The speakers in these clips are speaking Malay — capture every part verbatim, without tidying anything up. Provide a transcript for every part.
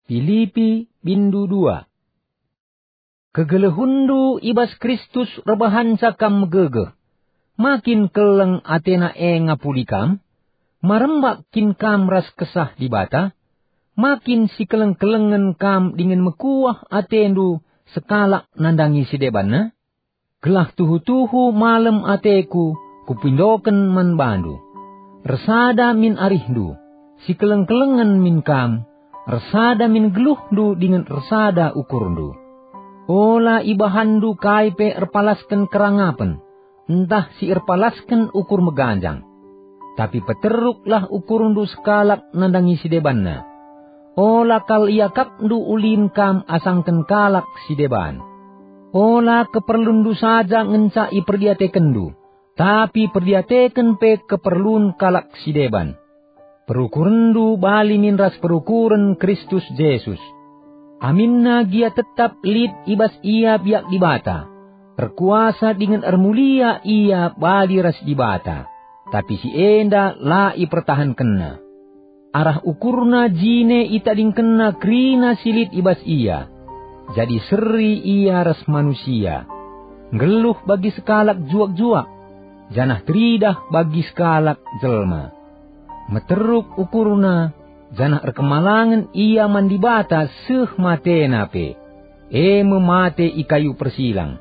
Filipi bindu dua. Kegelehundu ibas Kristus rebahan sakam megegeh. Makin keleng atena e ngapulikam, marembak kin kam ras kesah di bata, makin si keleng-kelengen kam dengan mekuah atendu sekalak nandangi si debanna. Gelah tuhu-tuhu malam ateku kupindoken man bandu. Resada min arihdu, si keleng-kelengen min kam, resada min geluhdu dengan resada ukurdu. Ola ibahandu kaipe erpalasken kerangapen, entah si erpalasken ukur meganjang. Tapi peteruklah ukurundu sekalak nandangi si debanna. Ola kal iakapndu ulin kam asangken kalak si deban. Ola keperlundu saja ngencai perdiatekendu, tapi perdiateken pe keperlun kalak si deban. Perukurendu bali min ras perukuren Kristus Yesus. Aminna gia tetap lid ibas ia biak dibata. Terkuasa dengan ermulia ia bali ras dibata. Tapi si enda la ipertahankenna. Arah ukurna jine itading kena krina silit ibas ia. Jadi seri ia ras manusia. Ngeluh bagi sekalak juak-juak. Janah teridah bagi sekalak jelma. Meteruk ukurna. Janah erkemalangan ia mandibata seh mate nape. E memate ikayu persilang.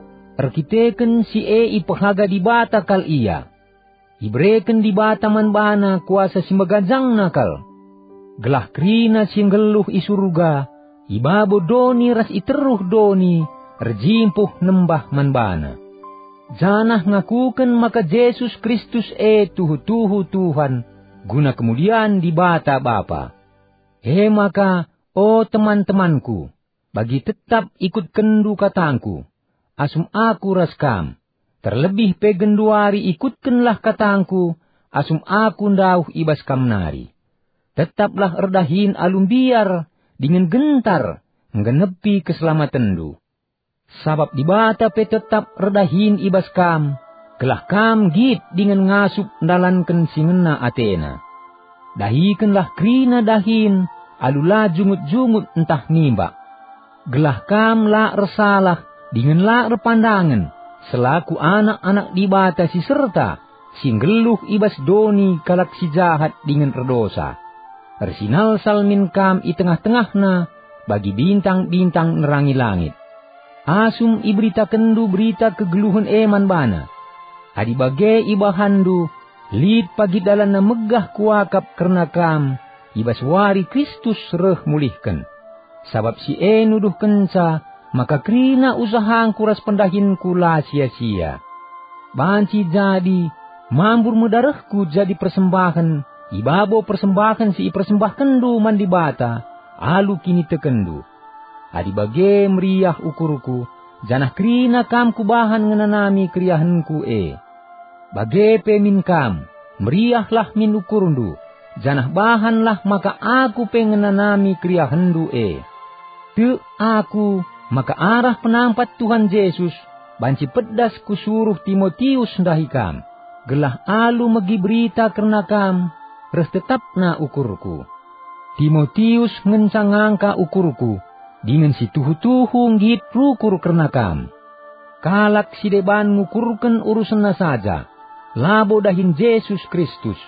Erkiteken si e ipahaga dibata kal ia. Ibreken dibata man bana kuasa si megajang nakal. Gelah krina si ngeluh isurga. Ibabo doni ras iteruh doni. Erjimpuh nembah man bana. Janah ngakuken maka Yesus Kristus e tuhu-tuhu Tuhan. Guna kemudian dibata Bapa. He maka, oh teman-temanku, bagi tetap ikut kendu katangku. Asum aku raskam. Terlebih pegenduari ikutkenlah katangku. Asum aku ndauh ibas kamnari. Tetaplah erdahin alum biar. Dengan gentar. Nggenepi keselamatandu. Sabab dibata pe tetap erdahin ibas kam. Kelah kam git dengan ngasup ndalanken singena Atena. Dahikenlah krina dahin. Alula jungut-jungut entah nimbak. Gelah kam la resalah. Dengan la repandangan. Selaku anak-anak dibata si serta. Singgeluh ibas doni kalak si jahat dengan redosa. Ersinal salmin kam i tengah-tengahna. Bagi bintang-bintang nerangi langit. Asum iberita kendu berita kegeluhan eman bana. Adi bagai ibahandu. Lid pagi dalan na megah kuakap karena kam. Ibas wari Kristus reh mulihkan. Sabab si e nuduh kenca. Maka krina usahang kuras pendahinku la sia-sia. Banci jadi, mambur medarahku jadi persembahan. Ibabo persembahan si persembahkan du mandi bata. Alu kini tekendu. Adi bage meriah ukurku. Janah krina kam kubahan ngenanami kriahanku e. Bage pemin kam. Meriahlah min ukurundu. Janah bahanlah maka aku pengenanami kriahandu e. Te aku. Maka arah penampat Tuhan Yesus, banci pedas kusuruh Timotius ndahikam. Gelah alu megi berita karena kam, res tetapna ukurku. Timotius ngencangangka ukurku, dengan si tuhu-tuhu ngit rukur karena kam. Kalak si deban ngukurken urusanna saja, labo dahin Yesus Kristus.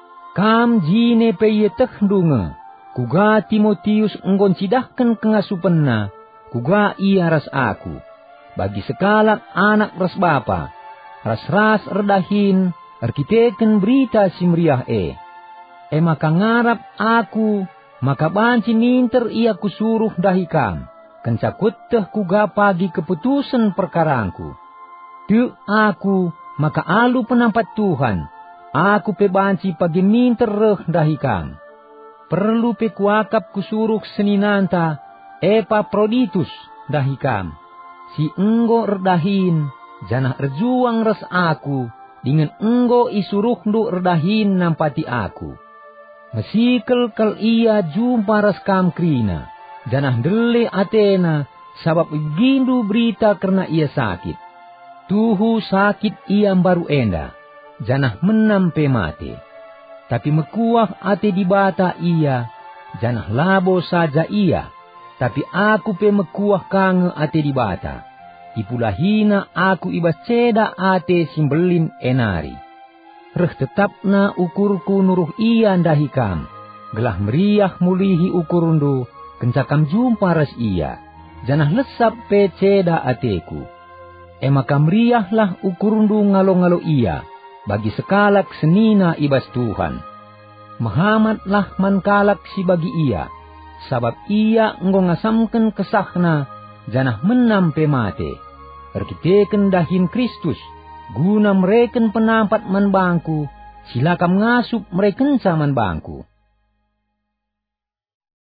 Kam jine peye tekhdunge, kuga Timotius enggon sidahken kengasupenna, kuga ia ras aku. Bagi sekalak anak ras bapa. Ras-ras erdahin. Erkiteken berita si meriah e. E maka ngarap aku. Maka banci minter ia kusuruh dahikam. Kencakuteh kuga pagi keputusan perkarangku. Tu aku. Maka alu penampat Tuhan. Aku pe banci pagi minter reh dahikam. Perlu pe kuakap kusuruh seninanta. Epaphroditus dahikam. Si enggo erdahin. Janah erjuang res aku. Dengan enggo isuruhdu erdahin nampati aku. Mesikel kal ia jumpa res kam krina. Janah dele Atena. Sabab gindu berita karena ia sakit. Tuhu sakit ia baru enda. Janah menampe mate. Tapi mekuah ate dibata ia. Janah labo saja ia, tapi aku pe mekuah kange ate di bata. Ipulahina aku ibas ceda ate simbelin enari. Reh tetapna ukurku nuruh ia ndahi kam. Gelah meriah mulihi ukurundu, kencakam jumpa ras ia. Janah lesap pe ceda ateku. Emaka meriahlah ukurundu ngalo-ngalo ia, bagi sekalak senina ibas Tuhan. Mahamatlah mankalak si bagi ia, sabab ia ngongasamken kesahna, janah menam pe mate. Erkiteken dahin Kristus, guna mereken penampat man bangku, silakam ngasup mereken man bangku.